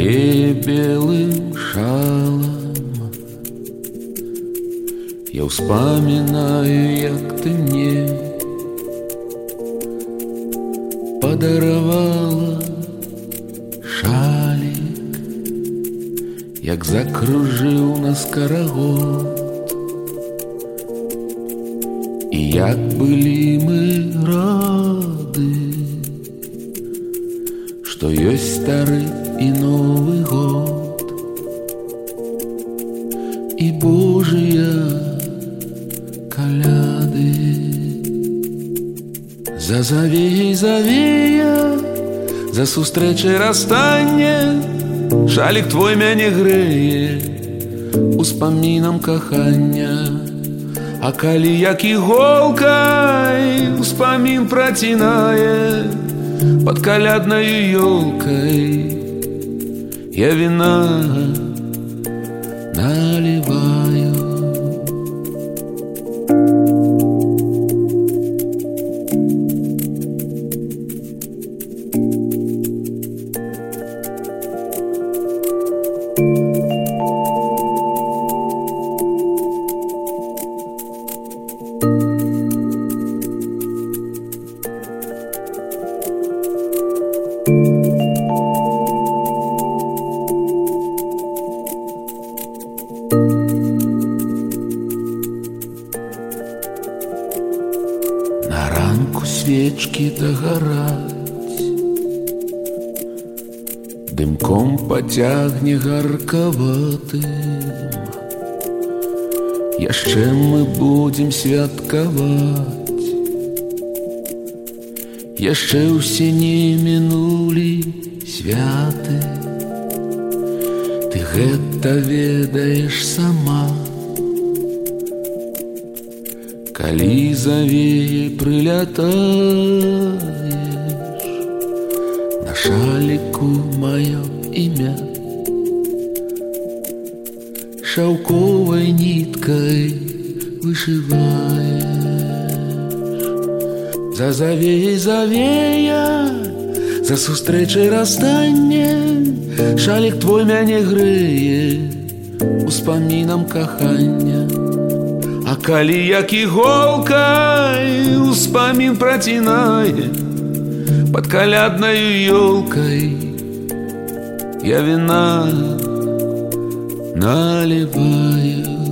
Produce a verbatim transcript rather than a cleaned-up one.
накрые белым шалом. Я успоминаю, як ты мне подаровала шалик, як закружил нас карагод. И як были мы рады, что есть старый и Новый год. И Божия коляды. За завеей завея, за сустрэчай расстання, шалік твой мяне грэе успамінам кахання. А калі як іголкай успамін працінае под каляднаю ёлкай, я вина наливаю. На ранку свечки дагораць, дымком пацягне гаркаватым. Яшчэ мы будзем святкаваць, яшчэ ўсе не мінулі святы. Ты гэта ведаеш сама. Калі завеяй прылятаеш, на шаліку маё імя шаўковай ніткай вышываеш. За завеяй завея, за сустрэчай расстання, шалік твой мяне грэе успамінам кахання. А калі як іголкай успамін працінае под каляднаю ёлкай, я вина наливаю.